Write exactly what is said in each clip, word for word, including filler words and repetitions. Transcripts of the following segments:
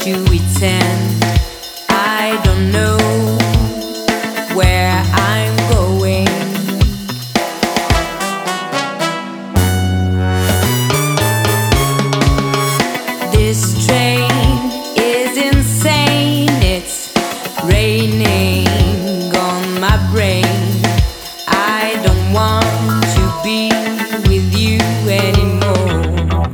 to its end. I don't know where I'm going. This train is insane, it's raining on my brain. I don't want to be with you anymore.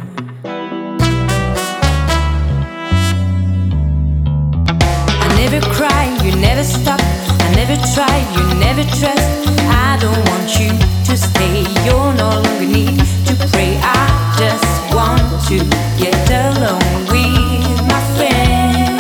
I never cry, you never stop. I never try, you never trust. I don't want you to stay, you're no longer need to pray. I just want to get along with my friend.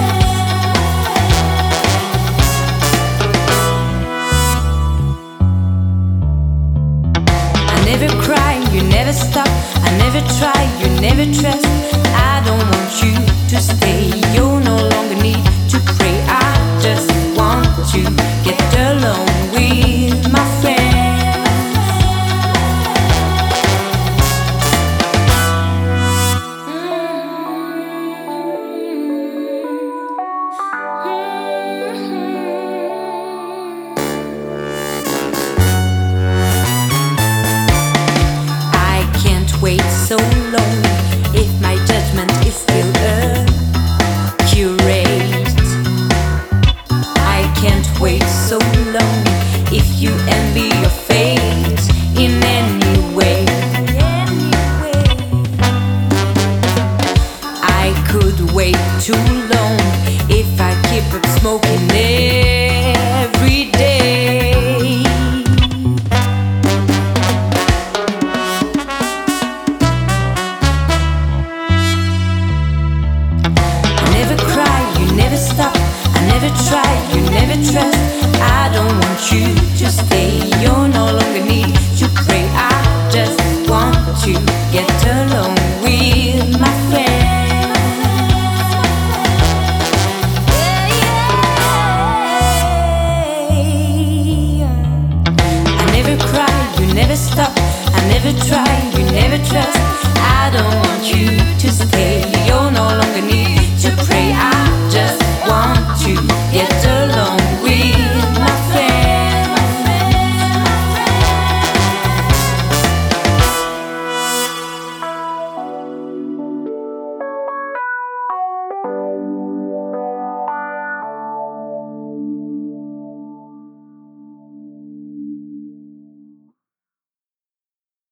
I never cry, you never stop. I never try, you never trust. I don't want you to stay, you no longer need to pray. I just want to get along with my friend. I can't wait so long if my judgment is still accurate. I can't wait so long if you envy your fate in any way. I could wait too long if I keep up smoking every day. I never cry, you never stop. I never try, you never trust. I don't want you to stay, you're no longer need to pray. I just want to get along with my friend. I never cry, you never stop. I never try, you